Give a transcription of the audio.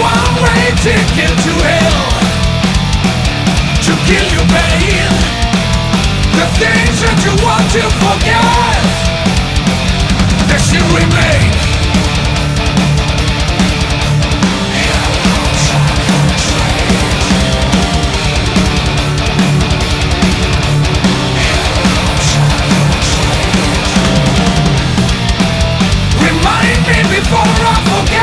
one-way ticket to hell, to kill your pain. The things that you want to forget, they still remain.